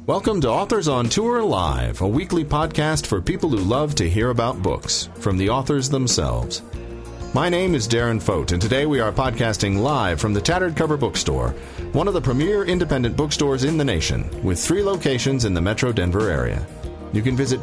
Welcome to Authors on Tour Live, a weekly podcast for people who love to hear about books from the authors themselves. My name is Darren Fote, and today we are podcasting live from the Tattered Cover Bookstore, one of the premier independent bookstores in the nation, with 3 locations in the Metro Denver area. You can visit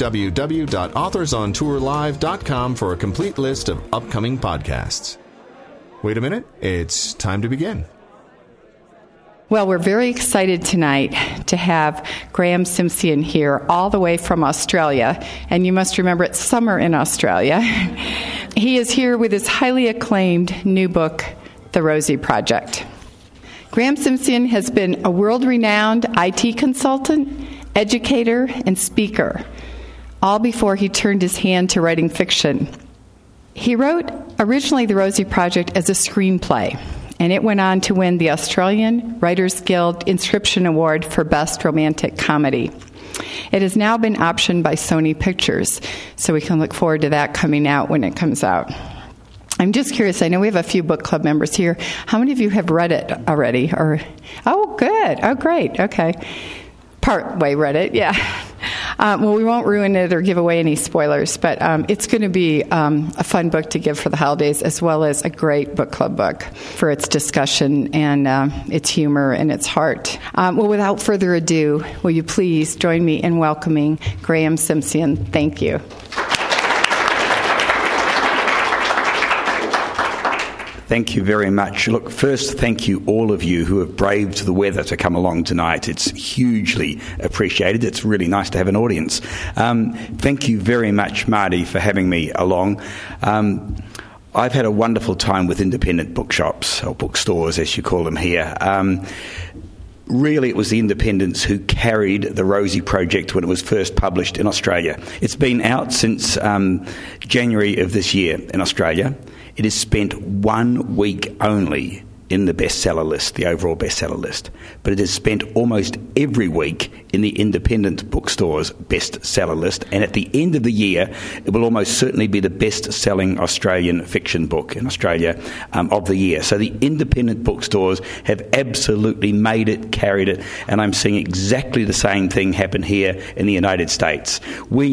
www.authorsontourlive.com for a complete list of upcoming podcasts. Wait a minute, it's time to begin. Well, we're very excited tonight to have Graeme Simsion here, all the way from Australia. And you must remember it's summer in Australia. He is here with his highly acclaimed new book, The Rosie Project. Graeme Simsion has been a world-renowned IT consultant, educator, and speaker, all before he turned his hand to writing fiction. He wrote originally The Rosie Project as a screenplay, and it went on to win the Australian Writers Guild Inscription Award for Best Romantic Comedy. It has now been optioned by Sony Pictures, so we can look forward to that coming out when it comes out. I'm just curious, I know we have a few book club members here. How many of you have read it already? Oh, good. Oh, great. Okay. Part way read it, yeah. Well, we won't ruin it or give away any spoilers, but it's going to be a fun book to give for the holidays, as well as a great book club book for its discussion and its humor and its heart. Well, without further ado, will you please join me in welcoming Graeme Simsion? Thank you. Thank you very much. Look, first, thank you all of you who have braved the weather to come along tonight. It's hugely appreciated. It's really nice to have an audience. Thank you very much, Marty, for having me along. I've had a wonderful time with independent bookshops, or bookstores as you call them here. Really, it was the independents who carried the Rosie Project when it was first published in Australia. It's been out since January of this year in Australia. It has spent 1 week only in the bestseller list, the overall bestseller list. But it has spent almost every week in the independent bookstore's bestseller list. And at the end of the year, it will almost certainly be the best-selling Australian fiction book in Australia of the year. So the independent bookstores have absolutely made it, carried it, and I'm seeing exactly the same thing happen here in the United States. I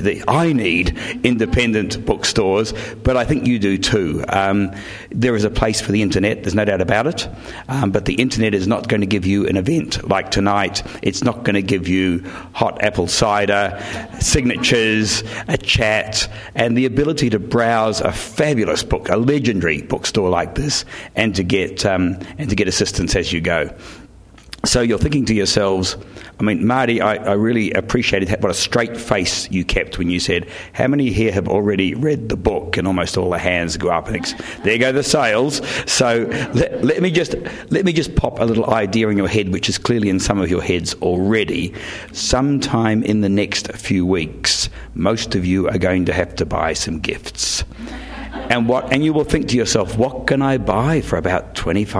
need independent bookstores, but I think you do too. There is a place for the internet, there's no doubt about it, but the internet is not going to give you an event like tonight. It's not going to give you hot apple cider, signatures, a chat, and the ability to browse a fabulous book, a legendary bookstore like this, and to get assistance as you go. So you're thinking to yourselves, I mean, Marty, I really appreciated what a straight face you kept when you said, how many here have already read the book? And almost all the hands go up. And there go the sales. So let me just pop a little idea in your head, which is clearly in some of your heads already. Sometime in the next few weeks, most of you are going to have to buy some gifts. And you will think to yourself, what can I buy for about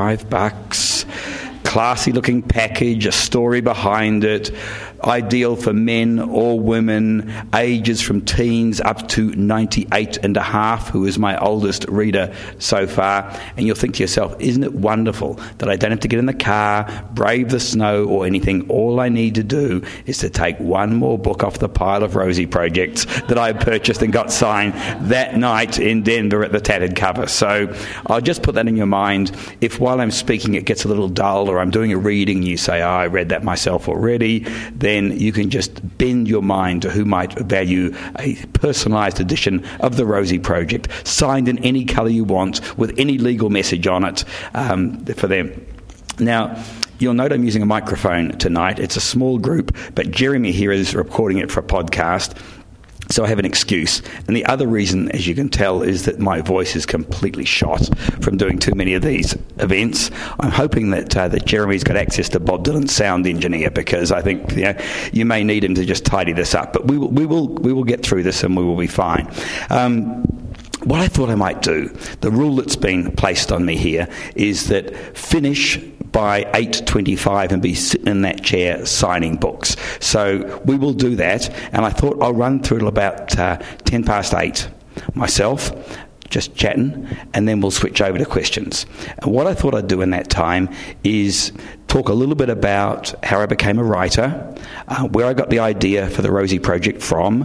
$25? Classy looking package, a story behind it, ideal for men or women, ages from teens up to 98 and a half, who is my oldest reader so far. And you'll think to yourself, isn't it wonderful that I don't have to get in the car, brave the snow or anything. All I need to do is to take one more book off the pile of Rosie projects that I purchased and got signed that night in Denver at the Tattered Cover. So I'll just put that in your mind. If while I'm speaking it gets a little dull, or I'm doing a reading and you say, I read that myself already, then you can just bend your mind to who might value a personalised edition of the Rosie Project, signed in any colour you want, with any legal message on it for them. Now, you'll note I'm using a microphone tonight. It's a small group, but Jeremy here is recording it for a podcast. So I have an excuse. And the other reason, as you can tell, is that my voice is completely shot from doing too many of these events. I'm hoping that Jeremy's got access to Bob Dylan's sound engineer, because I think you may need him to just tidy this up. But we will get through this and we will be fine. What I thought I might do, the rule that's been placed on me here, is that finish by 8:25 and be sitting in that chair signing books. So we will do that, and I thought I'll run through till about 10 past 8 myself, just chatting, and then we'll switch over to questions. And what I thought I'd do in that time is talk a little bit about how I became a writer, where I got the idea for the Rosie Project from,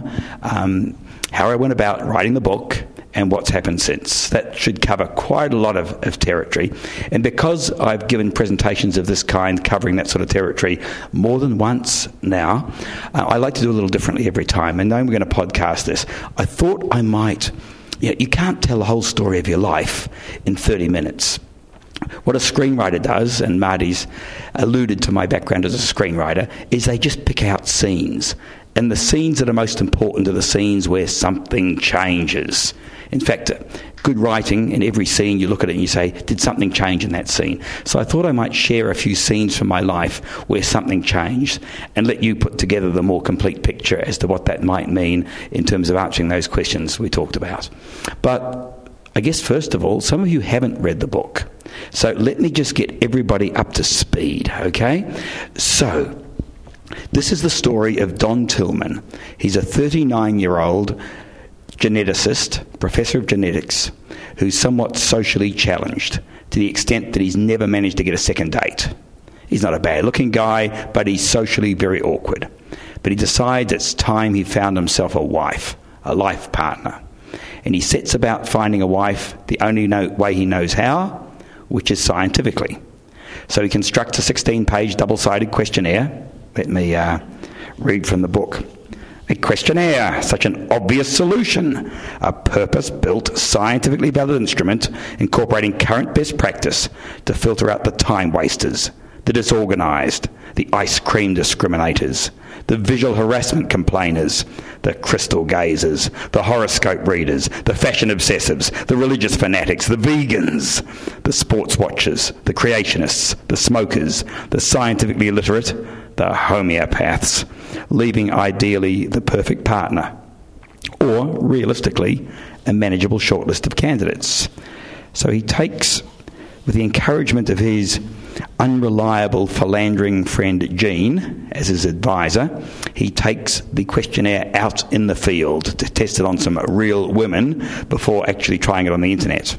how I went about writing the book, and what's happened since. That should cover quite a lot of territory. And because I've given presentations of this kind covering that sort of territory more than once now, I like to do a little differently every time. And knowing we're going to podcast this, I thought I might... You can't tell the whole story of your life in 30 minutes. What a screenwriter does, and Marty's alluded to my background as a screenwriter, is they just pick out scenes. And the scenes that are most important are the scenes where something changes. In fact, good writing, in every scene you look at it and you say, did something change in that scene? So I thought I might share a few scenes from my life where something changed and let you put together the more complete picture as to what that might mean in terms of answering those questions we talked about. But I guess first of all, some of you haven't read the book. So let me just get everybody up to speed, okay? So this is the story of Don Tillman. He's a 39-year-old geneticist, professor of genetics, who's somewhat socially challenged to the extent that he's never managed to get a second date. He's not a bad-looking guy, but he's socially very awkward. But he decides it's time he found himself a wife, a life partner. And he sets about finding a wife the only way he knows how, which is scientifically. So he constructs a 16-page double-sided questionnaire. Let me read from the book. A questionnaire, such an obvious solution, a purpose-built, scientifically valid instrument incorporating current best practice to filter out the time wasters, the disorganised, the ice cream discriminators, the visual harassment complainers, the crystal gazers, the horoscope readers, the fashion obsessives, the religious fanatics, the vegans, the sports watchers, the creationists, the smokers, the scientifically illiterate, the homeopaths, leaving ideally the perfect partner, or realistically a manageable shortlist of candidates. So he takes, with the encouragement of his unreliable philandering friend Jean as his advisor, he takes the questionnaire out in the field to test it on some real women before actually trying it on the internet.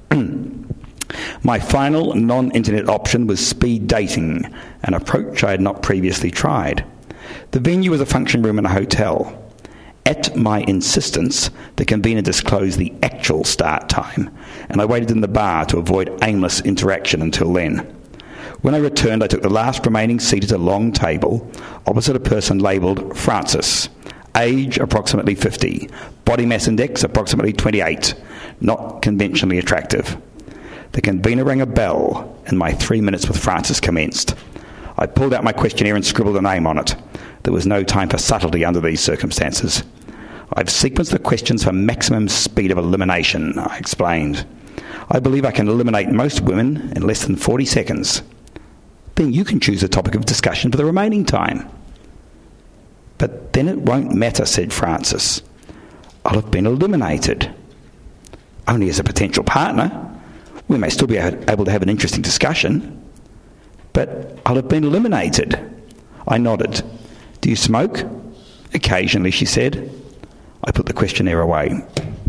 My final non-internet option was speed dating, an approach I had not previously tried. The venue was a function room in a hotel. At my insistence, the convener disclosed the actual start time, and I waited in the bar to avoid aimless interaction until then. When I returned, I took the last remaining seat at a long table, opposite a person labelled Francis. Age approximately 50. Body mass index approximately 28. Not conventionally attractive. The convener rang a bell, and my 3 minutes with Francis commenced. I pulled out my questionnaire and scribbled a name on it. There was no time for subtlety under these circumstances. I've sequenced the questions for maximum speed of elimination, I explained. I believe I can eliminate most women in less than 40 seconds. Then you can choose a topic of discussion for the remaining time. But then it won't matter, said Francis. I'll have been eliminated. Only as a potential partner. We may still be able to have an interesting discussion, but I'll have been eliminated. I nodded. Do you smoke? Occasionally, she said. I put the questionnaire away.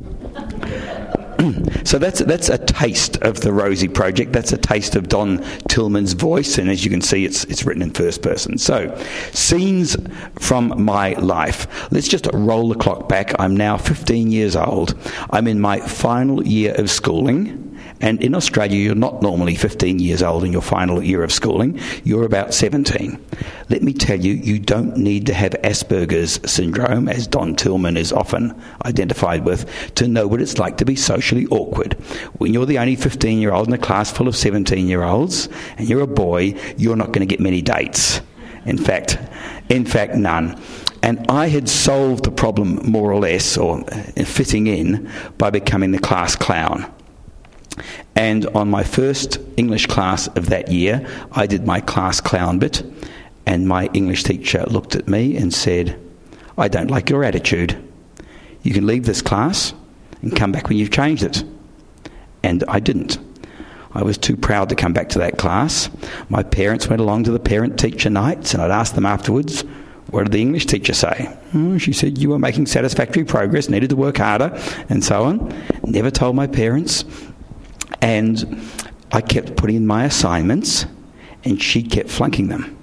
So that's a taste of the Rosie Project. That's a taste of Don Tillman's voice, and as you can see, it's written in first person. So, scenes from my life. Let's just roll the clock back. I'm now 15 years old. I'm in my final year of schooling. And in Australia, you're not normally 15 years old in your final year of schooling. You're about 17. Let me tell you, you don't need to have Asperger's syndrome, as Don Tillman is often identified with, to know what it's like to be socially awkward. When you're the only 15-year-old in a class full of 17-year-olds, and you're a boy, you're not going to get many dates. In fact, none. And I had solved the problem more or less, or fitting in, by becoming the class clown. And on my first English class of that year, I did my class clown bit, and my English teacher looked at me and said, I don't like your attitude. You can leave this class and come back when you've changed it. And I didn't. I was too proud to come back to that class. My parents went along to the parent-teacher nights, and I'd ask them afterwards, what did the English teacher say? She said you were making satisfactory progress, needed to work harder, and so on. Never told my parents. And I kept putting in my assignments and she kept flunking them.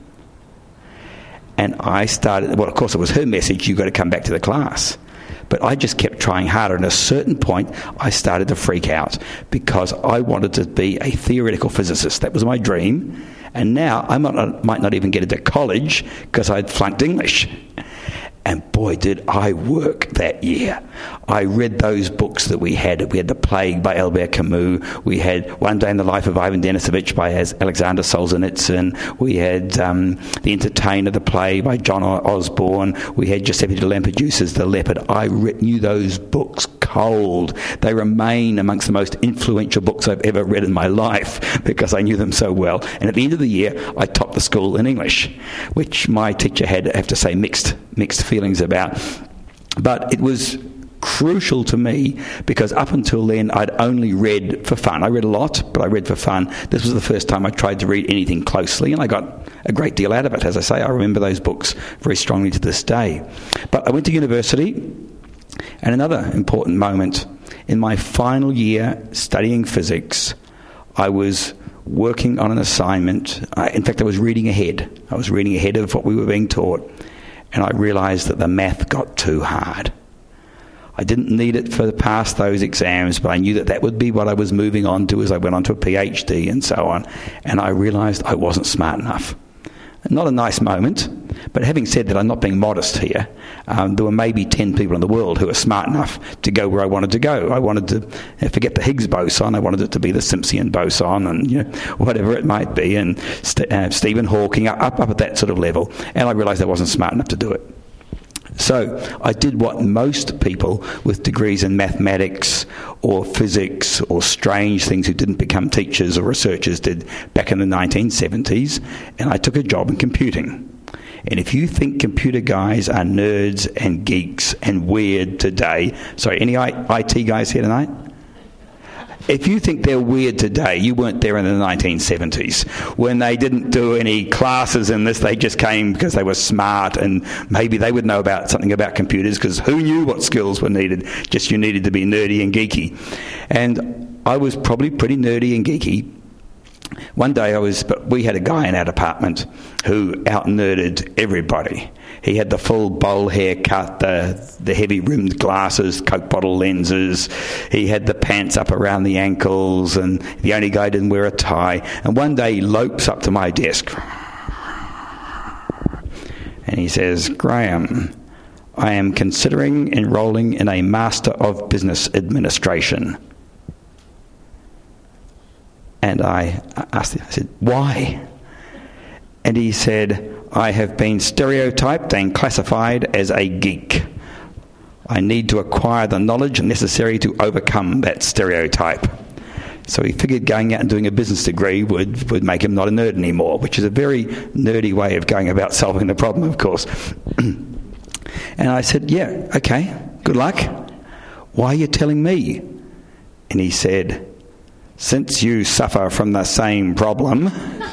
And I started, well, of course, it was her message, you've got to come back to the class. But I just kept trying harder. And at a certain point, I started to freak out because I wanted to be a theoretical physicist. That was my dream. And now I might not even get into college because I'd flunked English. And boy, did I work that year. I read those books that we had. We had The Plague by Albert Camus. We had One Day in the Life of Ivan Denisovich by Alexander Solzhenitsyn. We had The Entertainer, the play by John Osborne. We had Giuseppe de Lampedusa's The Leopard. I knew those books cold. They remain amongst the most influential books I've ever read in my life because I knew them so well. And at the end of the year, I topped the school in English, which my teacher had, I have to say, mixed feelings about. But it was crucial to me because up until then I'd only read for fun. I read a lot, but I read for fun. This was the first time I tried to read anything closely, and I got a great deal out of it. As I say, I remember those books very strongly to this day. But I went to university, and another important moment, in my final year studying physics, I was working on an assignment. In fact, I was reading ahead. I was reading ahead of what we were being taught, and I realised that the math got too hard. I didn't need it for pass those exams, but I knew that would be what I was moving on to as I went on to a PhD and so on, and I realised I wasn't smart enough. Not a nice moment, but having said that, I'm not being modest here. There were maybe 10 people in the world who were smart enough to go where I wanted to go. I wanted to forget the Higgs boson. I wanted it to be the Simpson boson and whatever it might be, and Stephen Hawking, up at that sort of level. And I realised I wasn't smart enough to do it. So I did what most people with degrees in mathematics or physics or strange things who didn't become teachers or researchers did back in the 1970s, and I took a job in computing. And if you think computer guys are nerds and geeks and weird today... Sorry, any IT guys here tonight? If you think they're weird today, you weren't there in the 1970s when they didn't do any classes in this. They just came because they were smart, and maybe they would know about something about computers because who knew what skills were needed? Just you needed to be nerdy and geeky. And I was probably pretty nerdy and geeky. One day we had a guy in our department who out-nerded everybody. He had the full bowl haircut, the heavy-rimmed glasses, Coke bottle lenses. He had the pants up around the ankles, and the only guy didn't wear a tie. And one day he lopes up to my desk, and he says, "Graham, I am considering enrolling in a Master of Business Administration." And I asked him, I said, "Why?" And he said, "I have been stereotyped and classified as a geek. I need to acquire the knowledge necessary to overcome that stereotype." So he figured going out and doing a business degree would make him not a nerd anymore, which is a very nerdy way of going about solving the problem, of course. And I said, "Yeah, okay, good luck. Why are you telling me?" And he said, "Since you suffer from the same problem,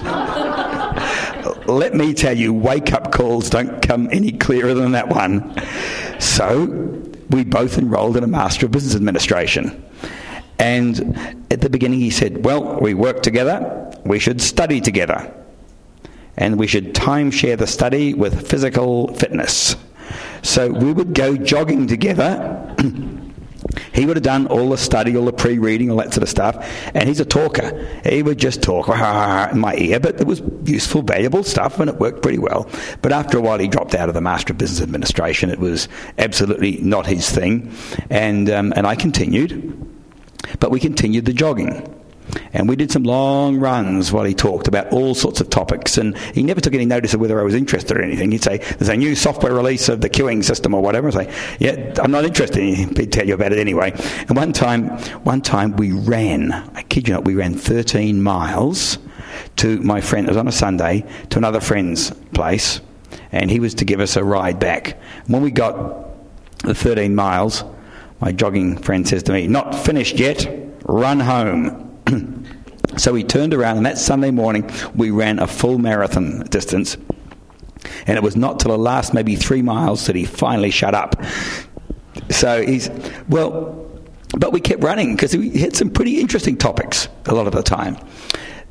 let me tell you, wake-up calls don't come any clearer than that one." So we both enrolled in a Master of Business Administration. And at the beginning he said, "Well, we work together, we should study together, and we should timeshare the study with physical fitness." So we would go jogging together. He would have done all the study, all the pre-reading, all that sort of stuff, and he's a talker. He would just talk in my ear, but it was useful, valuable stuff, and it worked pretty well. But after a while, he dropped out of the Master of Business Administration. It was absolutely not his thing, and I continued, but we continued the jogging. And we did some long runs while he talked about all sorts of topics, and he never took any notice of whether I was interested or anything. He'd say, "There's a new software release of the queuing system," or whatever. I'd say, "Yeah, I'm not interested." He'd tell you about it anyway. And one time we ran, I kid you not, we ran 13 miles to my friend, it was on a Sunday, to another friend's place, and he was to give us a ride back. And when we got the 13 miles, my jogging friend says to me, "Not finished yet, run home." So we turned around, and that Sunday morning we ran a full marathon distance, and it was not till the last maybe 3 miles that he finally shut up. So but we kept running because he had some pretty interesting topics a lot of the time.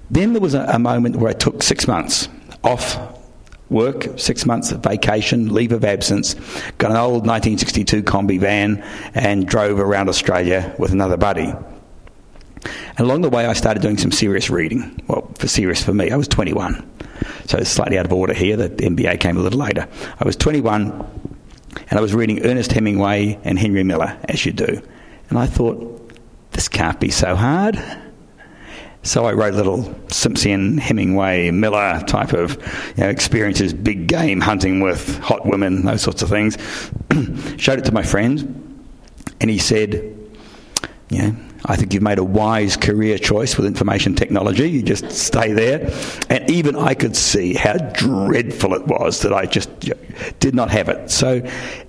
Then there was a moment where I took 6 months off work, 6 months of vacation, leave of absence, got an old 1962 Combi van and drove around Australia with another buddy. And along the way I started doing some serious reading. Well, serious for me, I was 21. So it's slightly out of order here. The MBA came a little later. I was 21 and I was reading Ernest Hemingway and Henry Miller, as you do. And I thought, this can't be so hard. So I wrote a little Simpson, Hemingway, Miller type of experiences, big game hunting with hot women, those sorts of things. Showed it to my friend, and he said, I think you've made a wise career choice with information technology. You just stay there. And even I could see how dreadful it was that I just did not have it. So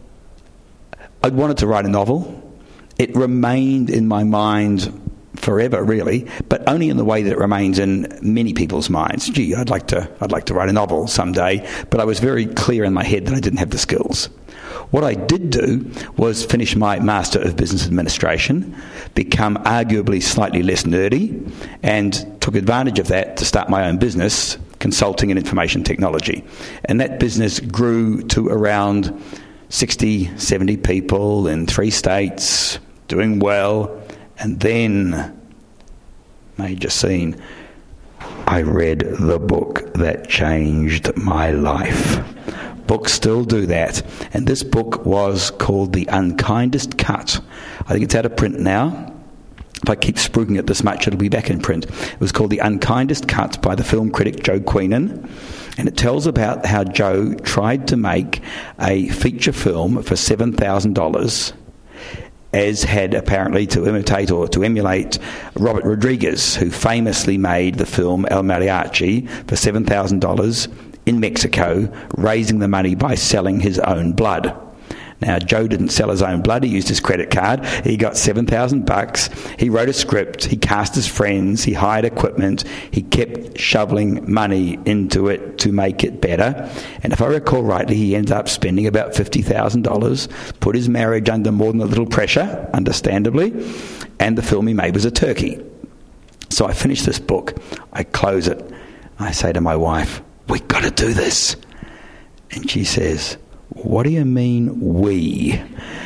I wanted to write a novel. It remained in my mind forever, really, but only in the way that it remains in many people's minds. Gee, I'd like to write a novel someday, but I was very clear in my head that I didn't have the skills. What I did do was finish my Master of Business Administration, become arguably slightly less nerdy, and took advantage of that to start my own business, consulting in information technology. And that business grew to around 60, 70 people in 3 states, doing well. And then, major scene, I read the book that changed my life. Books still do that. And this book was called The Unkindest Cut. I think it's out of print now. If I keep spruiking it this much, it'll be back in print. It was called The Unkindest Cut by the film critic Joe Queenan. And it tells about how Joe tried to make a feature film for $7,000, as had apparently to imitate or to emulate Robert Rodriguez, who famously made the film El Mariachi for $7,000 in Mexico, raising the money by selling his own blood. Now, Joe didn't sell his own blood. He used his credit card. He got $7,000. He wrote a script. He cast his friends. He hired equipment. He kept shoveling money into it to make it better. And if I recall rightly, he ended up spending about $50,000, put his marriage under more than a little pressure, understandably, and the film he made was a turkey. So I finish this book. I close it. I say to my wife, "We've got to do this." And she says, "What do you mean, we?"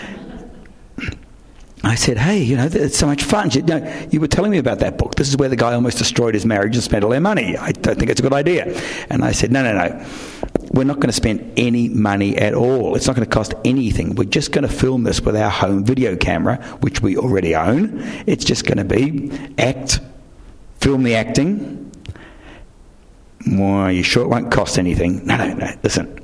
I said, "Hey, it's so much fun. You were telling me about that book. This is where the guy almost destroyed his marriage and spent all their money. I don't think it's a good idea." And I said, No. We're not going to spend any money at all. It's not going to cost anything. We're just going to film this with our home video camera, which we already own. It's just going to be film the acting. Well, are you sure it won't cost anything? No. Listen.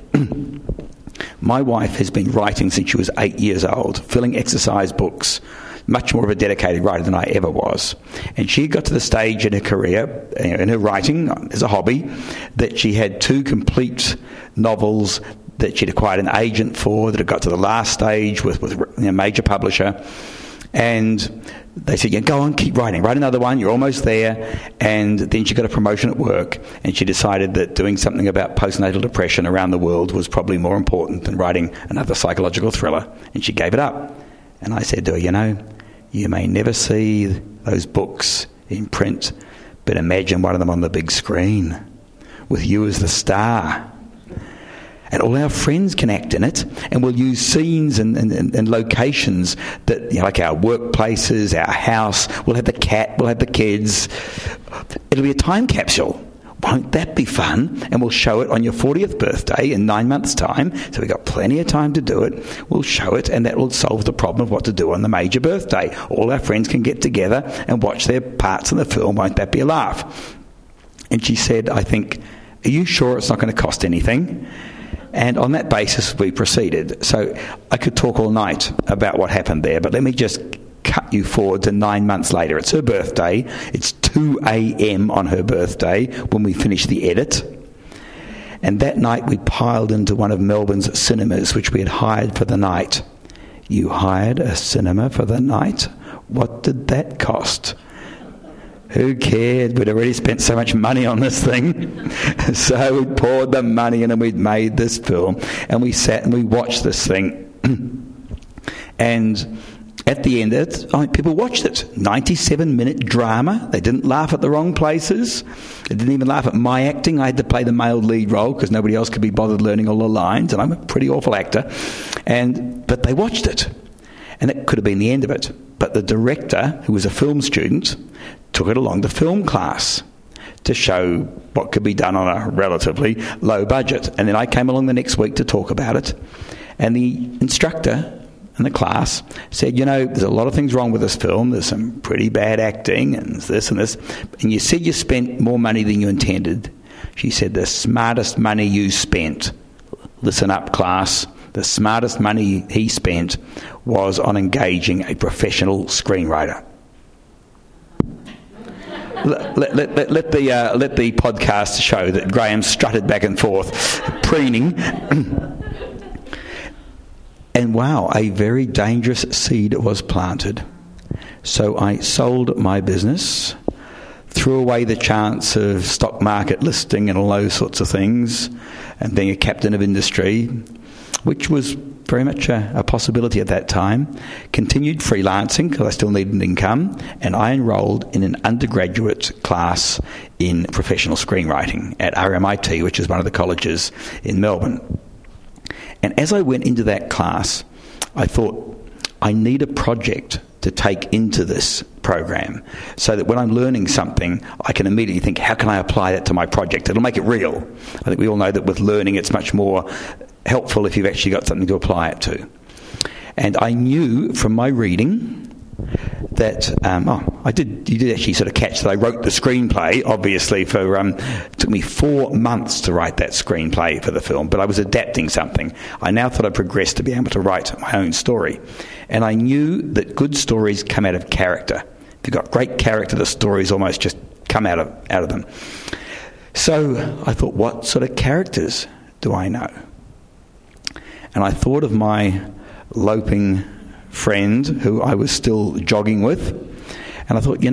My wife has been writing since she was 8 years old, filling exercise books, much more of a dedicated writer than I ever was. And she got to the stage in her career, in her writing as a hobby, that she had 2 complete novels that she'd acquired an agent for, that had got to the last stage with a major publisher. And they said, go on, keep writing. Write another one, you're almost there. And then she got a promotion at work, and she decided that doing something about postnatal depression around the world was probably more important than writing another psychological thriller. And she gave it up. And I said to her, you may never see those books in print, but imagine one of them on the big screen with you as the star. And all our friends can act in it, and we'll use scenes and locations that, like our workplaces, our house. We'll have the cat, we'll have the kids. It'll be a time capsule. Won't that be fun? And we'll show it on your 40th birthday in 9 months' time. So we've got plenty of time to do it. We'll show it, and that will solve the problem of what to do on the major birthday. All our friends can get together and watch their parts in the film. Won't that be a laugh? And she said, I think, are you sure it's not going to cost anything? And on that basis, we proceeded. So I could talk all night about what happened there, but let me just cut you forward to 9 months later. It's her birthday. It's 2 a.m. on her birthday when we finished the edit. And that night we piled into one of Melbourne's cinemas, which we had hired for the night. You hired a cinema for the night? What did that cost? Who cared? We'd already spent so much money on this thing. So we poured the money in and we'd made this film. And we sat and we watched this thing. And at the end of it, people watched it. 97-minute drama. They didn't laugh at the wrong places. They didn't even laugh at my acting. I had to play the male lead role because nobody else could be bothered learning all the lines, and I'm a pretty awful actor. But they watched it. And that could have been the end of it. But the director, who was a film student, took it along to film class to show what could be done on a relatively low budget. And then I came along the next week to talk about it. And the instructor in the class said, there's a lot of things wrong with this film. There's some pretty bad acting and this and this. And you said you spent more money than you intended. She said, the smartest money you spent, listen up, class, the smartest money he spent was on engaging a professional screenwriter. Let the podcast show that Graham strutted back and forth, preening. And wow, a very dangerous seed was planted. So I sold my business, threw away the chance of stock market listing and all those sorts of things, and being a captain of industry, which was very much a possibility at that time. Continued freelancing because I still needed an income, and I enrolled in an undergraduate class in professional screenwriting at RMIT, which is one of the colleges in Melbourne. And as I went into that class, I thought, I need a project to take into this program so that when I'm learning something, I can immediately think, how can I apply that to my project? It'll make it real. I think we all know that with learning, it's much more helpful if you've actually got something to apply it to. And I knew from my reading that you did actually sort of catch that I wrote the screenplay, obviously, it took me 4 months to write that screenplay for the film, but I was adapting something. I now thought I'd progressed to be able to write my own story. And I knew that good stories come out of character. If you've got great character, the stories almost just come out of them. So I thought, what sort of characters do I know? And I thought of my loping friend who I was still jogging with, and I thought,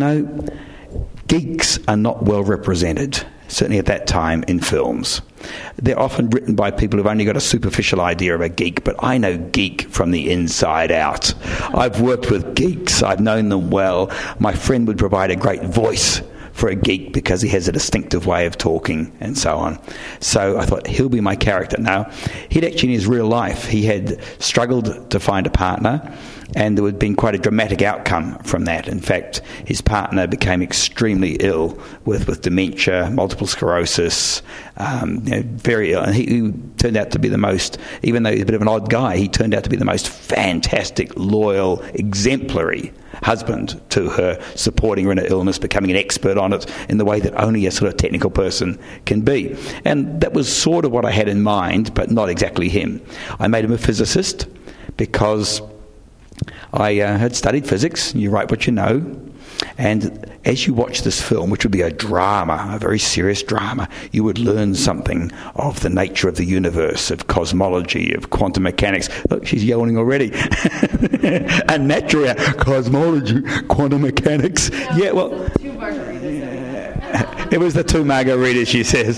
geeks are not well represented, certainly at that time, in films. They're often written by people who've only got a superficial idea of a geek, but I know geek from the inside out. I've worked with geeks, I've known them well. My friend would provide a great voice for a geek because he has a distinctive way of talking and so on. So I thought, he'll be my character. Now, he'd actually in his real life, he had struggled to find a partner, and there had been quite a dramatic outcome from that. In fact, his partner became extremely ill with dementia, multiple sclerosis, very ill. And he turned out to be the most, even though he's a bit of an odd guy, he turned out to be the most fantastic, loyal, exemplary husband to her, supporting her in her illness, becoming an expert on it in the way that only a sort of technical person can be. And that was sort of what I had in mind, but not exactly him. I made him a physicist because I had studied physics. You write what you know. And as you watch this film, which would be a drama, a very serious drama, you would learn something of the nature of the universe, of cosmology, of quantum mechanics. Look, she's yawning already. And naturally, cosmology, quantum mechanics. Yeah, well, 2 margaritas. It was the 2 margaritas, she says.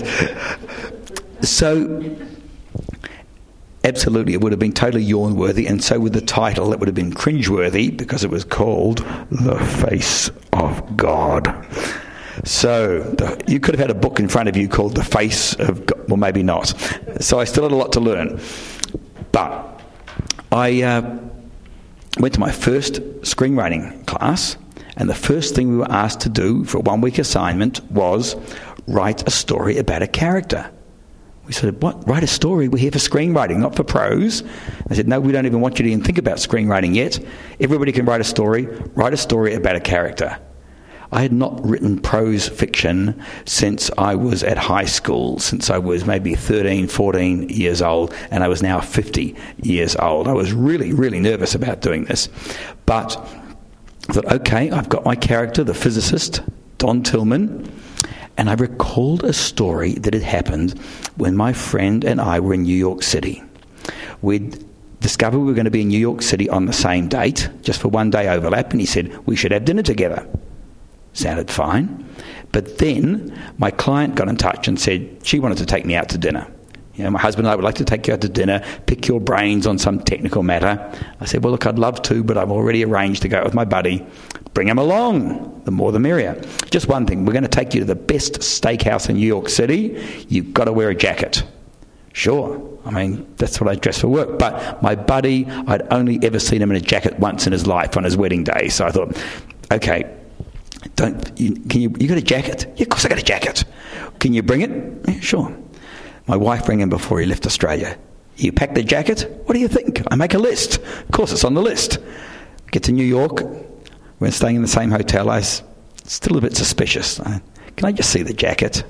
So, absolutely, it would have been totally yawn-worthy, and so with the title, it would have been cringe-worthy because it was called The Face of God. So you could have had a book in front of you called The Face of God. Well, maybe not. So I still had a lot to learn. But I went to my first screenwriting class, and the first thing we were asked to do for a 1-week assignment was write a story about a character. We said, what? Write a story? We're here for screenwriting, not for prose. I said, no, we don't even want you to even think about screenwriting yet. Everybody can write a story. Write a story about a character. I had not written prose fiction since I was at high school, since I was maybe 13, 14 years old, and I was now 50 years old. I was really, really nervous about doing this. But I thought, okay, I've got my character, the physicist, Don Tillman, and I recalled a story that had happened when my friend and I were in New York City. We'd discovered we were going to be in New York City on the same date, just for 1 day overlap, and he said, we should have dinner together. Sounded fine. But then my client got in touch and said she wanted to take me out to dinner My husband and I would like to take you out to dinner, pick your brains on some technical matter. I said, well, look, I'd love to, but I've already arranged to go out with my buddy. Bring him along. The more the merrier. Just one thing, we're going to take you to the best steakhouse in New York City. You've got to wear a jacket. Sure. That's what I dress for work. But my buddy, I'd only ever seen him in a jacket once in his life on his wedding day. So I thought, okay, you got a jacket? Yeah, of course I got a jacket. Can you bring it? Yeah, sure. My wife rang him before he left Australia. You pack the jacket? What do you think? I make a list. Of course, it's on the list. Get to New York. We're staying in the same hotel. I was still a bit suspicious. Can I just see the jacket?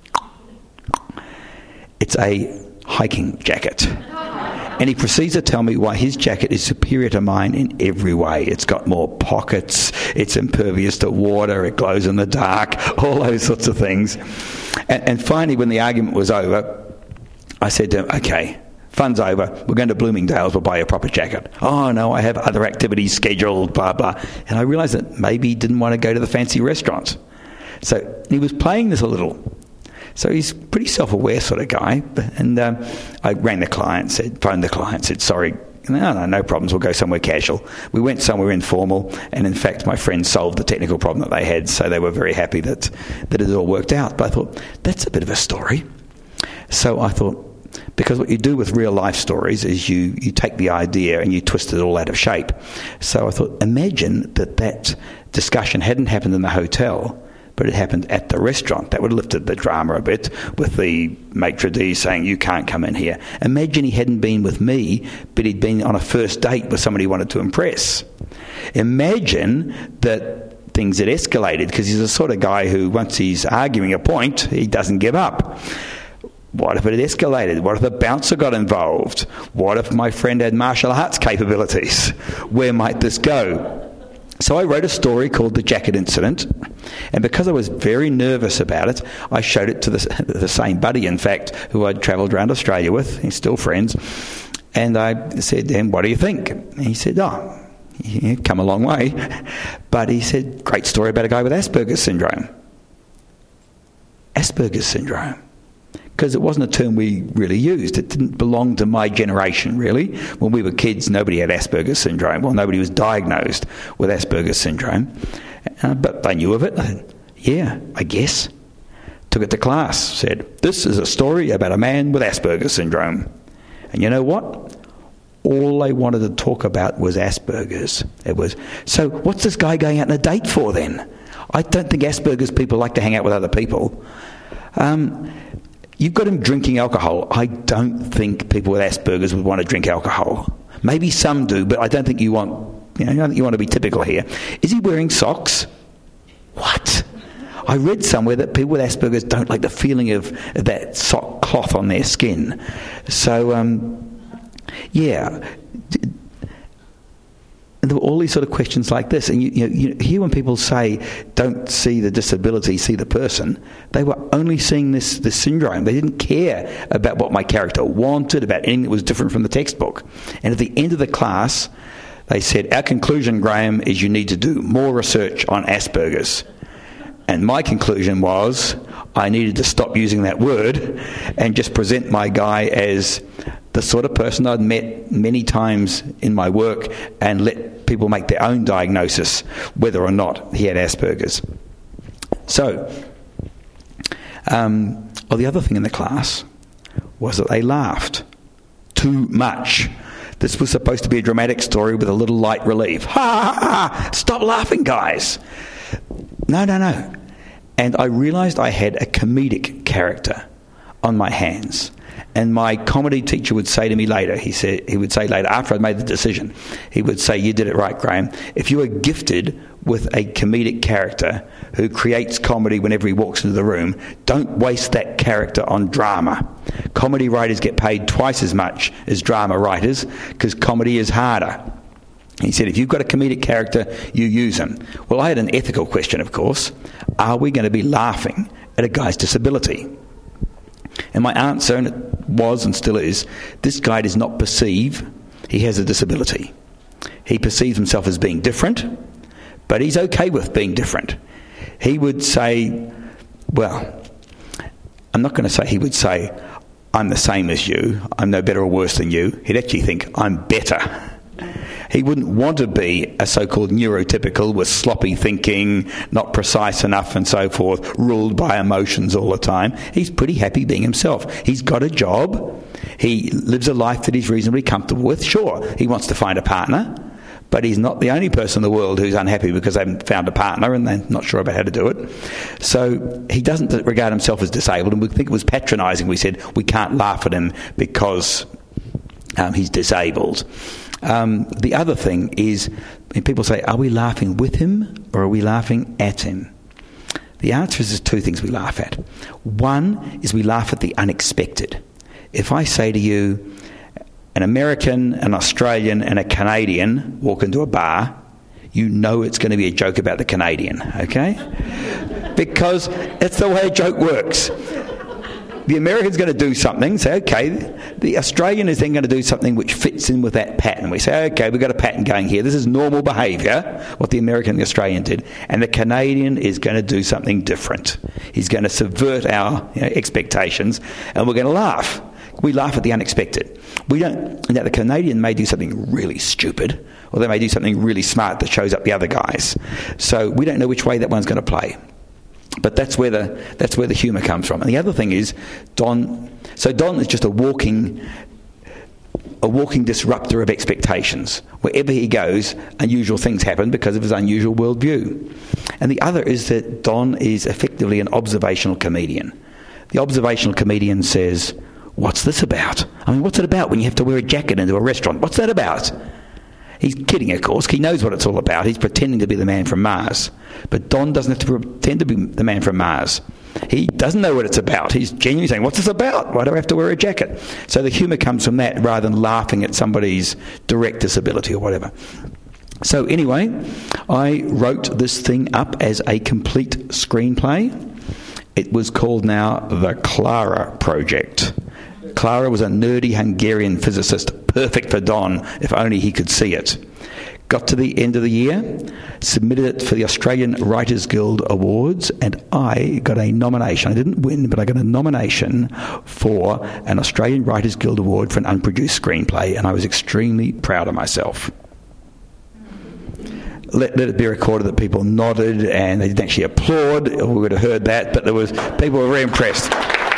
It's a hiking jacket. And he proceeds to tell me why his jacket is superior to mine in every way. It's got more pockets, it's impervious to water, it glows in the dark, all those sorts of things. And finally, when the argument was over, I said to him, okay, fun's over, we're going to Bloomingdale's, we'll buy you a proper jacket. Oh, no, I have other activities scheduled, blah, blah. And I realised that maybe he didn't want to go to the fancy restaurant. So he was playing this a little. So he's a pretty self-aware sort of guy. And I phoned the client, said, sorry, no problems, we'll go somewhere casual. We went somewhere informal, and in fact, my friend solved the technical problem that they had, so they were very happy that it all worked out. But I thought, that's a bit of a story. So I thought, because what you do with real-life stories is you take the idea and you twist it all out of shape. So I thought, imagine that discussion hadn't happened in the hotel, but it happened at the restaurant. That would have lifted the drama a bit, with the maitre d' saying, you can't come in here. Imagine he hadn't been with me, but he'd been on a first date with somebody he wanted to impress. Imagine that things had escalated, because he's the sort of guy who, once he's arguing a point, he doesn't give up. What if it had escalated? What if the bouncer got involved? What if my friend had martial arts capabilities? Where might this go? So I wrote a story called The Jacket Incident, and because I was very nervous about it, I showed it to the same buddy, in fact, who I'd travelled around Australia with. He's still friends. And I said to him, what do you think? And he said, you've come a long way. But he said, great story about a guy with Asperger's syndrome. Asperger's syndrome. Because it wasn't a term we really used. It didn't belong to my generation, really. When we were kids, nobody had Asperger's syndrome. Well, nobody was diagnosed with Asperger's syndrome. But they knew of it. Yeah, I guess. Took it to class. Said, this is a story about a man with Asperger's syndrome. And you know what? All they wanted to talk about was Asperger's. It was, so what's this guy going out on a date for then? I don't think Asperger's people like to hang out with other people. You've got him drinking alcohol. I don't think people with Asperger's would want to drink alcohol. Maybe some do, but I don't think you want, I don't think you want to be typical here. Is he wearing socks? What? I read somewhere that people with Asperger's don't like the feeling of that sock cloth on their skin. So, yeah. And there were all these sort of questions like this. And you hear when people say, don't see the disability, see the person. They were only seeing this syndrome. They didn't care about what my character wanted, about anything that was different from the textbook. And at the end of the class, they said, our conclusion, Graham, is you need to do more research on Asperger's. And my conclusion was I needed to stop using that word and just present my guy as the sort of person I'd met many times in my work and let people make their own diagnosis whether or not he had Asperger's. So, the other thing in the class was that they laughed too much. This was supposed to be a dramatic story with a little light relief. Ha, ha, ha! Stop laughing, guys! No. And I realised I had a comedic character on my hands. And my comedy teacher would say to me later, he would say later, after I'd made the decision, he would say, you did it right, Graham. If you are gifted with a comedic character who creates comedy whenever he walks into the room, don't waste that character on drama. Comedy writers get paid twice as much as drama writers because comedy is harder. He said, if you've got a comedic character, you use him. Well, I had an ethical question, of course. Are we going to be laughing at a guy's disability? And my answer, and it was and still is, this guy does not perceive he has a disability. He perceives himself as being different, but he's okay with being different. He would say, well, I'm not going to say he would say, I'm the same as you, I'm no better or worse than you. He'd actually think, I'm better. He wouldn't want to be a so-called neurotypical with sloppy thinking, not precise enough and so forth, ruled by emotions all the time. He's pretty happy being himself. He's got a job. He lives a life that he's reasonably comfortable with. Sure, he wants to find a partner, but he's not the only person in the world who's unhappy because they haven't found a partner and they're not sure about how to do it. So he doesn't regard himself as disabled, and we think it was patronising. We said we can't laugh at him because he's disabled. The other thing is, when people say, are we laughing with him or are we laughing at him? The answer is there's two things we laugh at. One is we laugh at the unexpected. If I say to you, an American, an Australian and a Canadian walk into a bar, you know it's going to be a joke about the Canadian, okay? Because that's the way a joke works. The American's going to do something, say, okay, the Australian is then going to do something which fits in with that pattern. We say, okay, we've got a pattern going here. This is normal behaviour, what the American and the Australian did. And the Canadian is going to do something different. He's going to subvert our expectations, and we're going to laugh. We laugh at the unexpected. We don't. Now, the Canadian may do something really stupid, or they may do something really smart that shows up the other guys. So we don't know which way that one's going to play. But that's where the humour comes from. And the other thing is, Don is just a walking disruptor of expectations. Wherever he goes, unusual things happen because of his unusual worldview. And the other is that Don is effectively an observational comedian. The observational comedian says, what's this about? I mean, what's it about when you have to wear a jacket into a restaurant? What's that about? He's kidding, of course. He knows what it's all about. He's pretending to be the man from Mars. But Don doesn't have to pretend to be the man from Mars. He doesn't know what it's about. He's genuinely saying, what's this about? Why do I have to wear a jacket? So the humour comes from that rather than laughing at somebody's direct disability or whatever. So anyway, I wrote this thing up as a complete screenplay. It was called now the Clara Project. Clara was a nerdy Hungarian physicist, perfect for Don, if only he could see it. Got to the end of the year, submitted it for the Australian Writers Guild Awards, and I got a nomination. I didn't win, but I got a nomination for an Australian Writers Guild Award for an unproduced screenplay, and I was extremely proud of myself. Let it be recorded that people nodded and they didn't actually applaud. We would have heard that, but people were very impressed.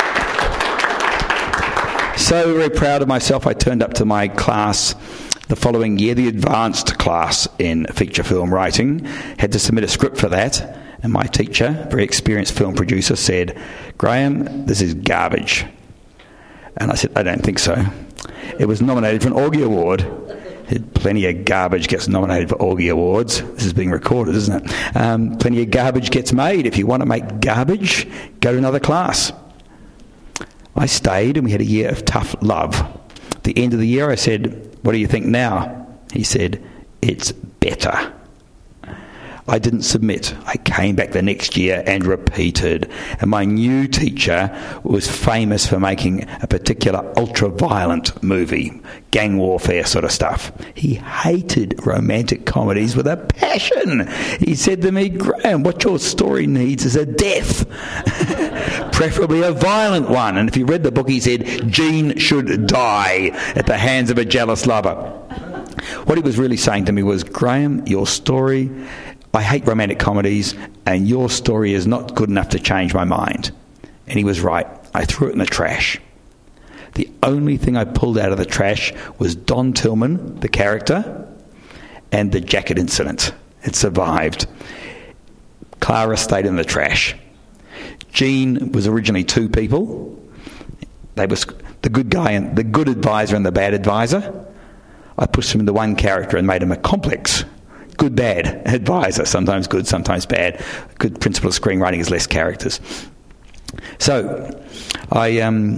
So very proud of myself, I turned up to my class the following year, the advanced class in feature film writing. Had to submit a script for that, and my teacher, very experienced film producer, said, Graham, this is garbage. And I said, I don't think so. It was nominated for an Augie Award. Plenty of garbage gets nominated for Augie Awards. This is being recorded, isn't it? Plenty of garbage gets made. If you want to make garbage, go to another class. I stayed, and we had a year of tough love. At the end of the year, I said, what do you think now? He said, it's better. I didn't submit. I came back the next year and repeated. And my new teacher was famous for making a particular ultra-violent movie, gang warfare sort of stuff. He hated romantic comedies with a passion. He said to me, Graham, what your story needs is a death, preferably a violent one. And if you read the book, he said, Jean should die at the hands of a jealous lover. What he was really saying to me was, Graham, your story... I hate romantic comedies, and your story is not good enough to change my mind. And he was right. I threw it in the trash. The only thing I pulled out of the trash was Don Tillman, the character, and the jacket incident. It survived. Clara stayed in the trash. Jean was originally two people. They was the good guy and the good advisor and the bad advisor. I pushed them into one character and made him a complex good, bad advisor, sometimes good, sometimes bad. Good principle of screenwriting is less characters. So I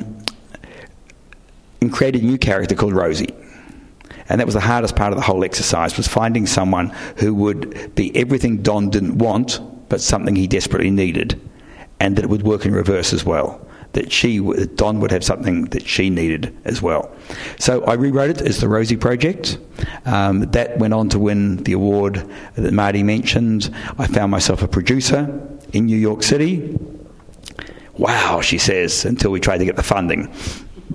created a new character called Rosie. And that was the hardest part of the whole exercise, was finding someone who would be everything Don didn't want, but something he desperately needed, and that it would work in reverse as well. That Don would have something that she needed as well. So I rewrote it as the Rosie Project. That went on to win the award that Marty mentioned. I found myself a producer in New York City. Wow, she says, until we tried to get the funding.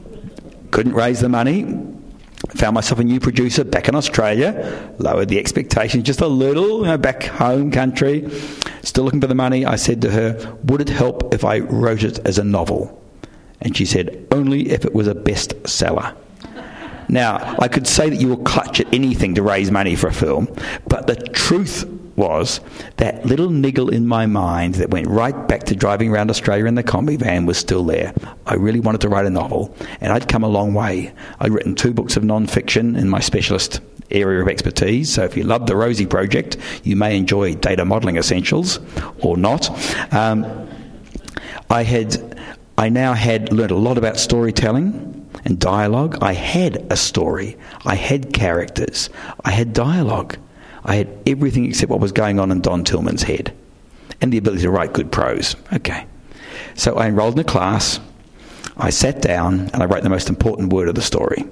Couldn't raise the money. Found myself a new producer back in Australia. Lowered the expectations just a little, back home country. Still looking for the money. I said to her, would it help if I wrote it as a novel? And she said, only if it was a bestseller. Now, I could say that you will clutch at anything to raise money for a film, but the truth was that little niggle in my mind that went right back to driving around Australia in the combi van was still there. I really wanted to write a novel, and I'd come a long way. I'd written 2 books of non-fiction in my specialist area of expertise, so if you love the Rosie Project, you may enjoy Data Modelling Essentials, or not. I now had learned a lot about storytelling and dialogue. I had a story. I had characters. I had dialogue. I had everything except what was going on in Don Tillman's head. And the ability to write good prose. Okay. So I enrolled in a class. I sat down and I wrote the most important word of the story.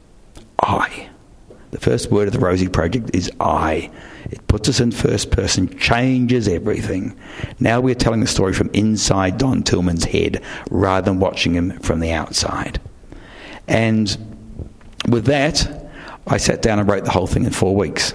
I. The first word of the Rosie Project is I. It puts us in first person, changes everything. Now we're telling the story from inside Don Tillman's head rather than watching him from the outside. And with that, I sat down and wrote the whole thing in 4 weeks.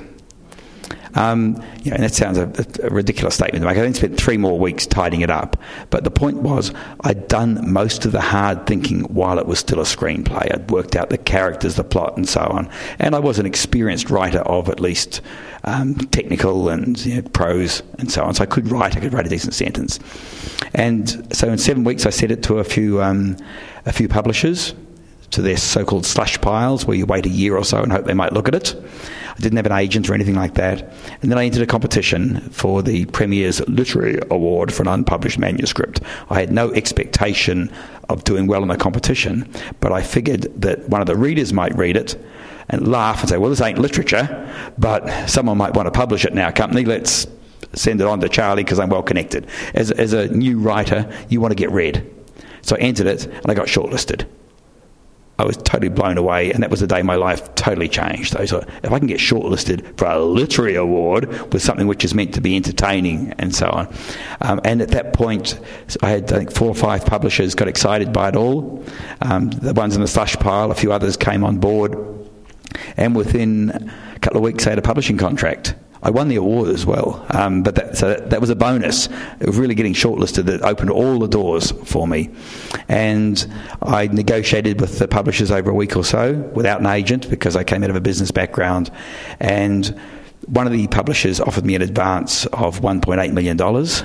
And that sounds a ridiculous statement to make. I then spent 3 more weeks tidying it up. But the point was, I'd done most of the hard thinking while it was still a screenplay. I'd worked out the characters, the plot, and so on. And I was an experienced writer of at least technical and prose and so on. So I could write a decent sentence. And so in 7 weeks, I sent it to a few publishers, to their so-called slush piles, where you wait a year or so and hope they might look at it. I didn't have an agent or anything like that. And then I entered a competition for the Premier's Literary Award for an unpublished manuscript. I had no expectation of doing well in the competition, but I figured that one of the readers might read it and laugh and say, well, this ain't literature, but someone might want to publish it in our company. Let's send it on to Charlie because I'm well connected. As a new writer, you want to get read. So I entered it and I got shortlisted. I was totally blown away, and that was the day my life totally changed. I thought, if I can get shortlisted for a literary award with something which is meant to be entertaining and so on. And at that point, I had, I think, 4 or 5 publishers got excited by it all. The ones in the slush pile, a few others came on board. And within a couple of weeks, I had a publishing contract. I won the award as well, but that was a bonus. It was really getting shortlisted that opened all the doors for me. And I negotiated with the publishers over a week or so without an agent because I came out of a business background. And one of the publishers offered me an advance of $1.8 million.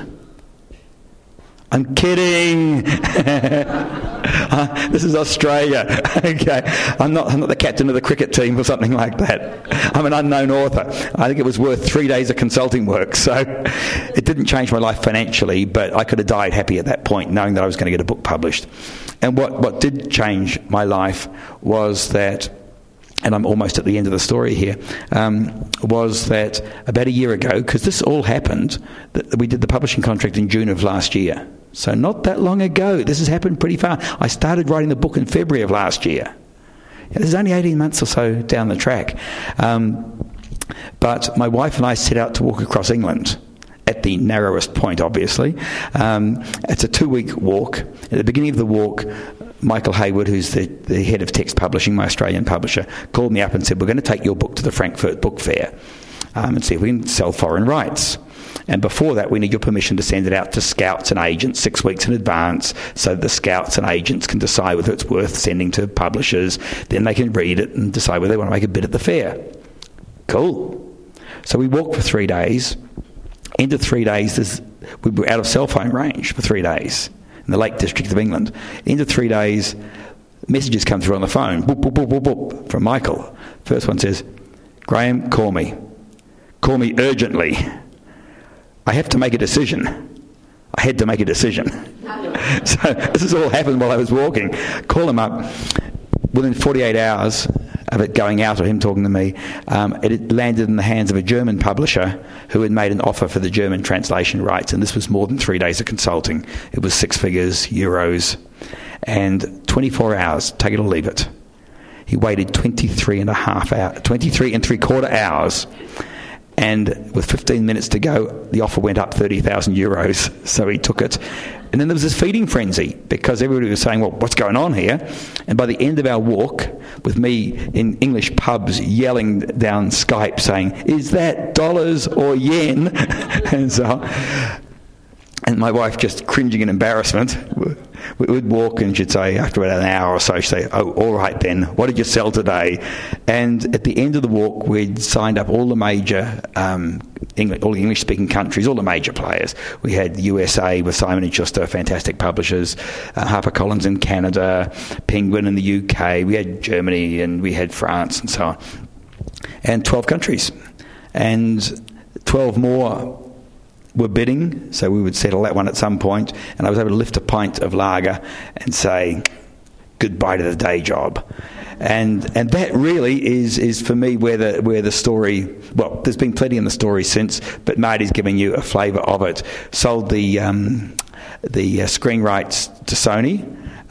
I'm kidding. This is Australia. Okay, I'm not the captain of the cricket team or something like that. I'm an unknown author. I think it was worth 3 days of consulting work. So it didn't change my life financially, but I could have died happy at that point, knowing that I was going to get a book published. And what did change my life was that, and I'm almost at the end of the story here, was that about a year ago, because this all happened, we did the publishing contract in June of last year. So not that long ago. This has happened pretty fast. I started writing the book in February of last year. This is only 18 months or so down the track. But my wife and I set out to walk across England at the narrowest point, obviously. It's a 2-week walk. At the beginning of the walk, Michael Hayward, who's the head of text publishing, my Australian publisher, called me up and said, we're going to take your book to the Frankfurt Book Fair and see if we can sell foreign rights. And before that, we need your permission to send it out to scouts and agents 6 weeks in advance so that the scouts and agents can decide whether it's worth sending to publishers. Then they can read it and decide whether they want to make a bid at the fair. Cool. So we walked for 3 days. Into 3 days, we were out of cell phone range for 3 days in the Lake District of England. Into 3 days, messages come through on the phone, boop, boop, boop, boop, boop, from Michael. First one says, Graham, call me. Call me urgently. I have to make a decision. I had to make a decision. So this has all happened while I was walking. Call him up. Within 48 hours of it going out or him talking to me, it landed in the hands of a German publisher who had made an offer for the German translation rights, and this was more than 3 days of consulting. It was 6 figures, euros, and 24 hours, take it or leave it. He waited 23 and 3/4 hours, And with 15 minutes to go, the offer went up 30,000 euros, so he took it. And then there was this feeding frenzy, because everybody was saying, well, what's going on here? And by the end of our walk, with me in English pubs yelling down Skype saying, is that dollars or yen? And my wife just cringing in embarrassment. We would walk and she'd say, after about an hour or so, she'd say, oh, all right then, what did you sell today? And at the end of the walk, we'd signed up all the major, all the English-speaking countries, all the major players. We had the USA with Simon & Schuster, fantastic publishers, HarperCollins in Canada, Penguin in the UK, we had Germany and we had France and so on. And 12 countries. And 12 more were bidding, so we would settle that one at some point, and I was able to lift a pint of lager and say goodbye to the day job. And that really is for me where the story, well, there's been plenty in the story since, but Marty's giving you a flavour of it. Sold the screen rights to Sony.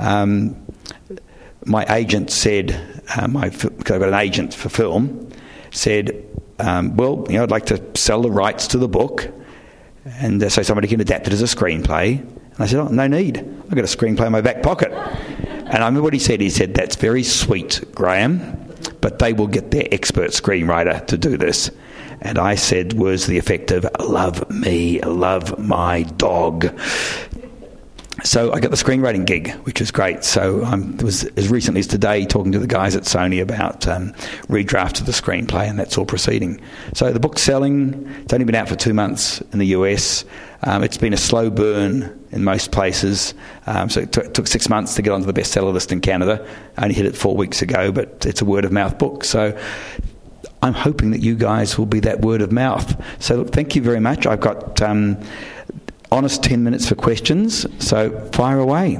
My agent said, because I've got an agent for film, said, well, I'd like to sell the rights to the book, and so somebody can adapt it as a screenplay. And I said, oh, no need. I've got a screenplay in my back pocket. And I remember what he said. He said, that's very sweet, Graham, but they will get their expert screenwriter to do this. And I said words to the effect of, love me, love my dog. So I got the screenwriting gig, which was great. So I was, as recently as today, talking to the guys at Sony about redraft of the screenplay, and that's all proceeding. So the book's selling. It's only been out for 2 months in the US. It's been a slow burn in most places. So it took 6 months to get onto the bestseller list in Canada. I only hit it 4 weeks ago, but it's a word-of-mouth book. So I'm hoping that you guys will be that word of mouth. So look, thank you very much. I've got honest 10 minutes for questions, so fire away.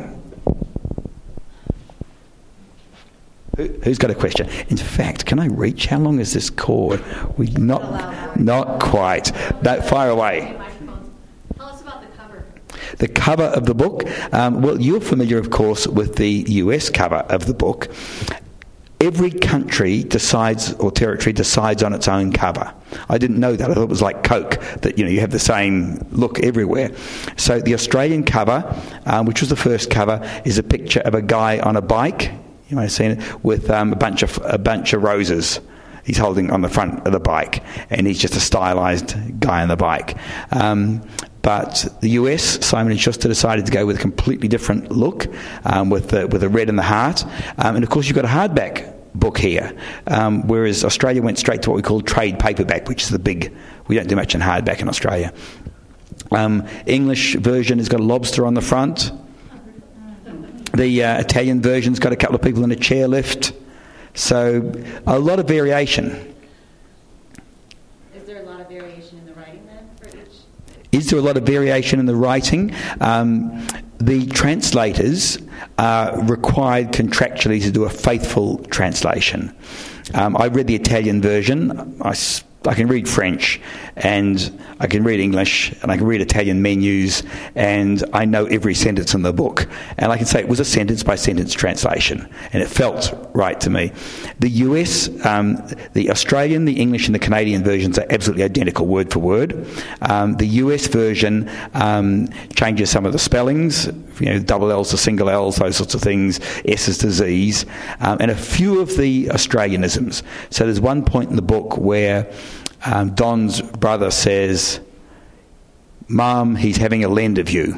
Who's got a question? In fact, can I reach? How long is this cord? Not quite. No, fire away. Tell us about the cover. The cover of the book. Well, you're familiar, of course, with the US cover of the book. Every country decides, or territory decides on its own cover. I didn't know that. I thought it was like Coke, that you have the same look everywhere. So the Australian cover, which was the first cover, is a picture of a guy on a bike. You might have seen it, with a bunch of roses. He's holding on the front of the bike, and he's just a stylised guy on the bike. But the US, Simon & Schuster decided to go with a completely different look, with the red in the heart. And of course you've got a hardback book here, whereas Australia went straight to what we call trade paperback, which is the big, we don't do much in hardback in Australia. English version has got a lobster on the front. The Italian version's got a couple of people in a chairlift. So a lot of variation. Is there a lot of variation in the writing then for each? Is there a lot of variation in the writing? The translators are required contractually to do a faithful translation. I read the Italian version. I can read French, and I can read English, and I can read Italian menus, and I know every sentence in the book. And I can say it was a sentence-by-sentence translation, and it felt right to me. The US, the Australian, the English, and the Canadian versions are absolutely identical, word for word. The US version changes some of the spellings, double L's to single L's, those sorts of things, S's to Z's, and a few of the Australianisms. So there's one point in the book where Don's brother says, "Mom, he's having a lend of you."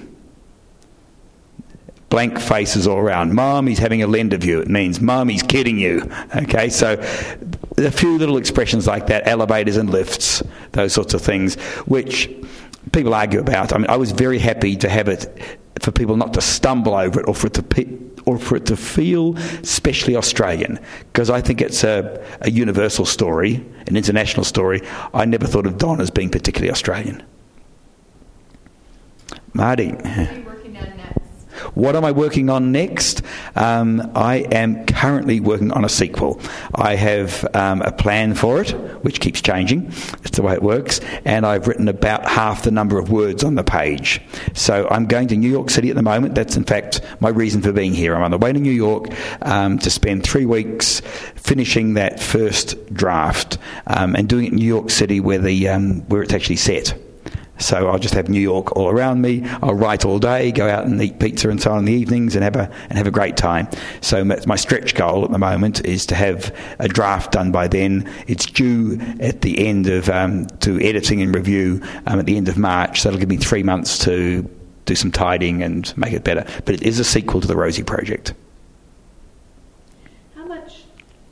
Blank faces all around. "Mom, he's having a lend of you." It means, "Mom, he's kidding you." Okay, so a few little expressions like that, elevators and lifts, those sorts of things, which people argue about. I mean, I was very happy to have it for people not to stumble over it, or for it to feel especially Australian, because I think it's a universal story, an international story. I never thought of Don as being particularly Australian. Marty. What are you working on next? What am I working on next? I am currently working on a sequel. I have a plan for it, which keeps changing. That's the way it works. And I've written about half the number of words on the page. So I'm going to New York City at the moment. That's, in fact, my reason for being here. I'm on the way to New York to spend 3 weeks finishing that first draft and doing it in New York City where it's actually set. So I'll just have New York all around me. I'll write all day, go out and eat pizza and so on in the evenings, and have a great time. So my stretch goal at the moment is to have a draft done by then. It's due at the end of to editing and review at the end of March. So that'll give me 3 months to do some tidying and make it better. But it is a sequel to the Rosie Project. How much?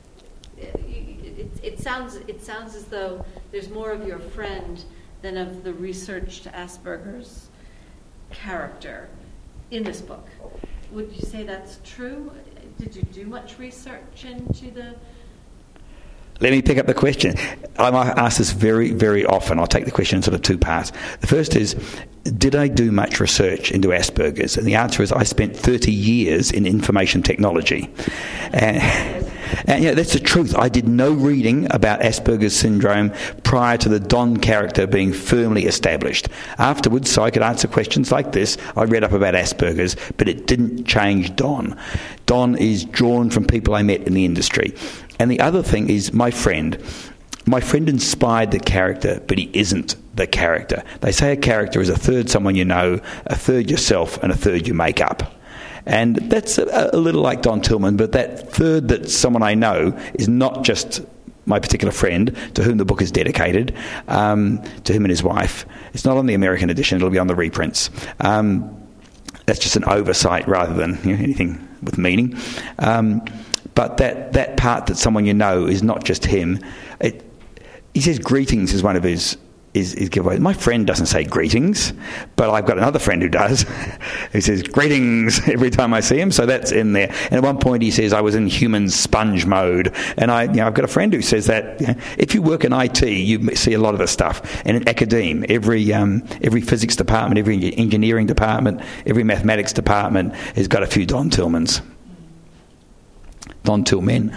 It sounds as though there's more of your friend than of the researched Asperger's character in this book. Would you say that's true? Did you do much research into the... Let me pick up the question. I'm asked this very, very often. I'll take the question in sort of 2 parts. The first is, did I do much research into Asperger's? And the answer is I spent 30 years in information technology. And that's the truth. I did no reading about Asperger's syndrome prior to the Don character being firmly established. Afterwards, so I could answer questions like this, I read up about Asperger's, but it didn't change Don. Don is drawn from people I met in the industry. And the other thing is my friend. My friend inspired the character, but he isn't the character. They say a character is a third someone you know, a third yourself, and a third you make up. And that's a little like Don Tillman, but that third that someone I know is not just my particular friend to whom the book is dedicated, to him and his wife. It's not on the American edition, it'll be on the reprints. That's just an oversight rather than anything with meaning. But that part that someone you know is not just him. He says greetings is one of his giveaways. My friend doesn't say greetings, but I've got another friend who does. Who says greetings every time I see him, so that's in there. And at one point he says I was in human sponge mode, and I've got a friend who says that if you work in IT, you see a lot of this stuff. And in academe, every physics department, every engineering department, every mathematics department has got a few Don Tillmans. Don Tillmen.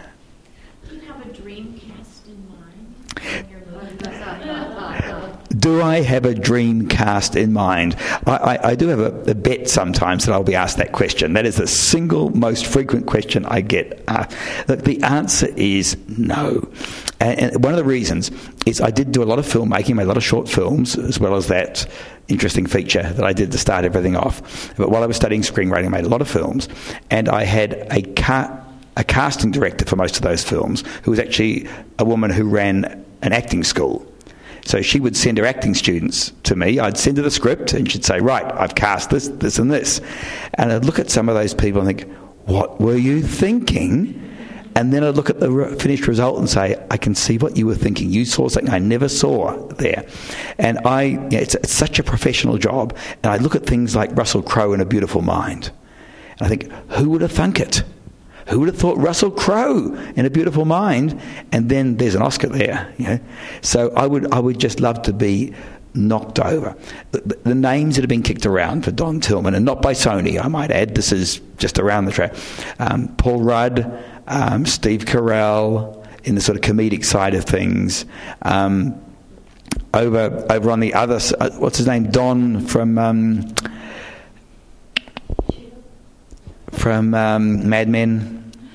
Do I have a dream cast in mind? I do have a bet sometimes that I'll be asked that question. That is the single most frequent question I get. Look, the answer is no. And one of the reasons is I did do a lot of filmmaking, made a lot of short films, as well as that interesting feature that I did to start everything off. But while I was studying screenwriting, I made a lot of films. And I had a casting director for most of those films who was actually a woman who ran an acting school. So she would send her acting students to me. I'd send her the script and she'd say, right, I've cast this, this and this. And I'd look at some of those people and think, what were you thinking? And then I'd look at the finished result and say, I can see what you were thinking. You saw something I never saw there. And it's such a professional job. And I look at things like Russell Crowe in A Beautiful Mind. And I think, who would have thunk it? Who would have thought Russell Crowe in A Beautiful Mind? And then there's an Oscar there. So I would just love to be knocked over. The names that have been kicked around for Don Tillman, and not by Sony, I might add, this is just around the track. Paul Rudd, Steve Carell, in the sort of comedic side of things. Over on the other side, what's his name? Don from Mad Men.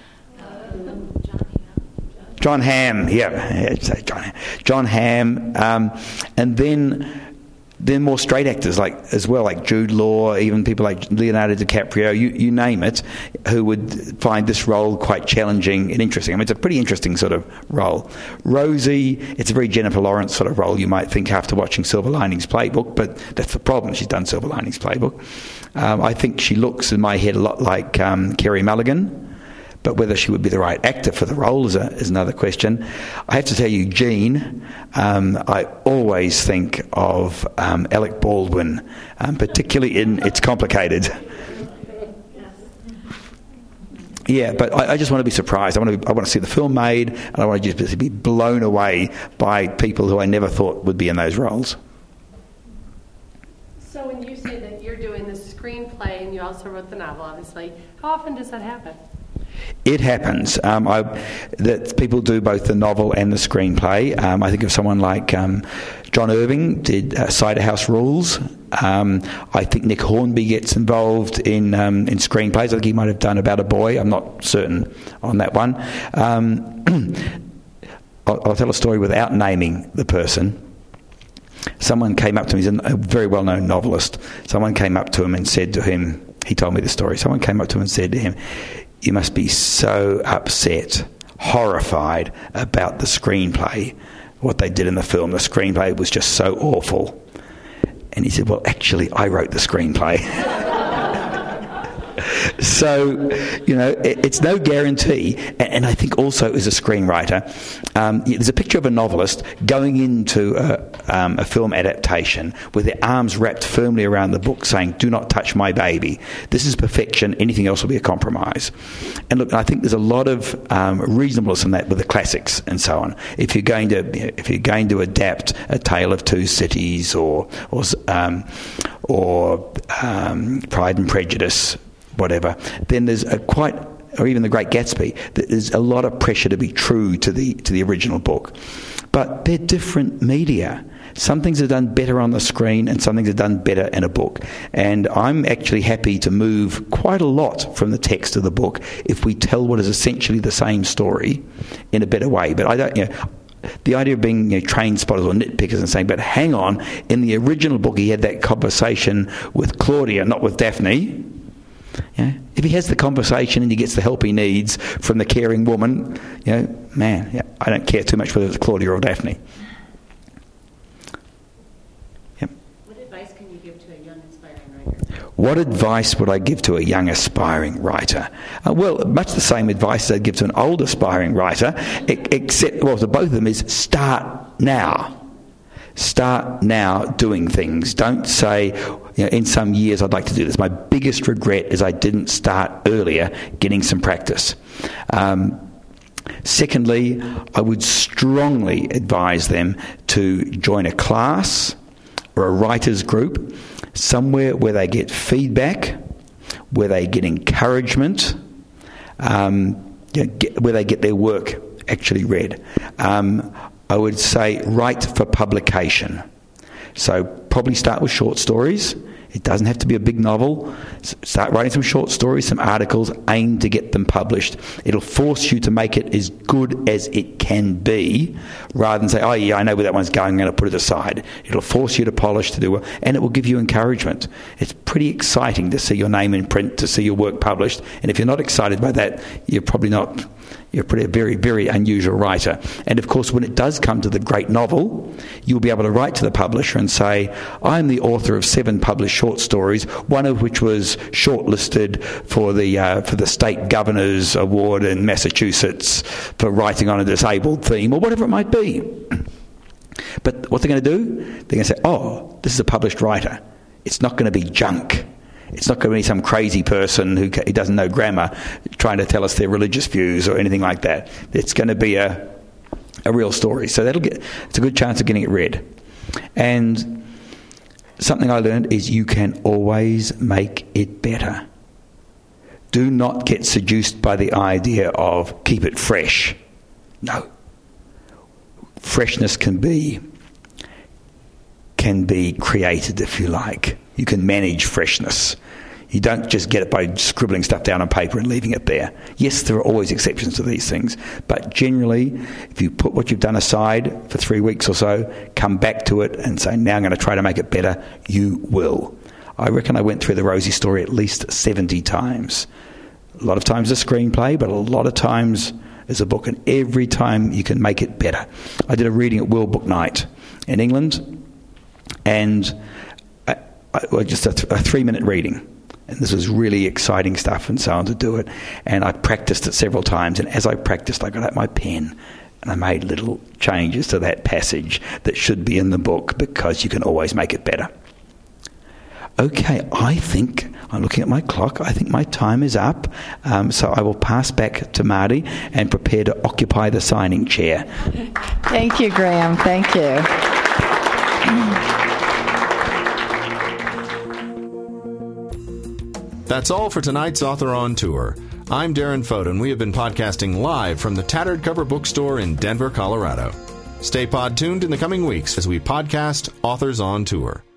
John Hamm, John Hamm, and then more straight actors as well, like Jude Law, even people like Leonardo DiCaprio, you name it, who would find this role quite challenging and interesting. I mean, it's a pretty interesting sort of role. Rosie, it's a very Jennifer Lawrence sort of role, you might think, after watching Silver Linings Playbook, but that's the problem. She's done Silver Linings Playbook. I think she looks in my head a lot like Carey Mulligan. But whether she would be the right actor for the role is another question. I have to tell you, Jean, I always think of Alec Baldwin, particularly in It's Complicated. Yeah, but I just want to be surprised. I want to see the film made, and I want to just be blown away by people who I never thought would be in those roles. So when you say that you're doing the screenplay and you also also wrote the novel, obviously. How often does that happen? It happens that people do both the novel and the screenplay. I think of someone like John Irving did Cider House Rules. I think Nick Hornby gets involved in screenplays. I think he might have done About a Boy. I'm not certain on that one. I'll tell a story without naming the person. Someone came up to me, he's a very well-known novelist. Someone came up to him and said to him, he told me the story, someone came up to him and said to him, "You must be so upset, horrified about the screenplay, what they did in the film. The screenplay was just so awful." And he said, "Well, actually, I wrote the screenplay." So, it's no guarantee. And I think also as a screenwriter, there's a picture of a novelist going into a film adaptation with their arms wrapped firmly around the book saying, "Do not touch my baby. This is perfection. Anything else will be a compromise." And look, I think there's a lot of reasonableness in that with the classics and so on. If you're going to adapt A Tale of Two Cities or Pride and Prejudice, whatever, then there's or even The Great Gatsby, there's a lot of pressure to be true to the original book. But they're different media. Some things are done better on the screen and some things are done better in a book. And I'm actually happy to move quite a lot from the text of the book if we tell what is essentially the same story in a better way. But I don't, the idea of being train spotters or nitpickers and saying, but hang on, in the original book he had that conversation with Claudia, not with Daphne. If he has the conversation and he gets the help he needs from the caring woman, I don't care too much whether it's Claudia or Daphne. Yep. What advice can you give to a young aspiring writer? What advice would I give to a young aspiring writer? Well, much the same advice I'd give to an old aspiring writer, except, to both of them, is start now. Start now doing things. Don't say, in some years I'd like to do this. My biggest regret is I didn't start earlier getting some practice. Secondly, I would strongly advise them to join a class or a writers group, somewhere where they get feedback, where they get encouragement, where they get their work actually read. I would say write for publication. So probably start with short stories. It doesn't have to be a big novel. Start writing some short stories, some articles, aim to get them published. It'll force you to make it as good as it can be, rather than say, "Oh yeah, I know where that one's going, I'm going to put it aside." It'll force you to polish, to do well, and it will give you encouragement. It's pretty exciting to see your name in print, to see your work published, and if you're not excited by that, you're probably not. You're a very, very unusual writer. And of course, when it does come to the great novel, you'll be able to write to the publisher and say, "I'm the author of 7 published short stories, one of which was shortlisted for the State Governor's Award in Massachusetts for writing on a disabled theme," or whatever it might be. But what they're going to do? They're going to say, "Oh, this is a published writer. It's not going to be junk. It's not going to be some crazy person who doesn't know grammar trying to tell us their religious views or anything like that. It's going to be a real story." So it's a good chance of getting it read. And something I learned is you can always make it better. Do not get seduced by the idea of keep it fresh. No. Freshness can be created, if you like. You can manage freshness. You don't just get it by scribbling stuff down on paper and leaving it there. Yes, there are always exceptions to these things, but generally, if you put what you've done aside for 3 weeks or so, come back to it and say, "Now I'm going to try to make it better," you will. I reckon I went through the Rosie story at least 70 times. A lot of times a screenplay, but a lot of times as a book, and every time you can make it better. I did a reading at World Book Night in England, and just a 3-minute reading. And this was really exciting stuff and so on to do it. And I practiced it several times. And as I practiced, I got out my pen and I made little changes to that passage that should be in the book, because you can always make it better. Okay, I think, I'm looking at my clock, I think my time is up. So I will pass back to Marty and prepare to occupy the signing chair. Thank you, Graham. Thank you. That's all for tonight's Author on Tour. I'm Darren Fote, and we have been podcasting live from the Tattered Cover Bookstore in Denver, Colorado. Stay pod tuned in the coming weeks as we podcast Authors on Tour.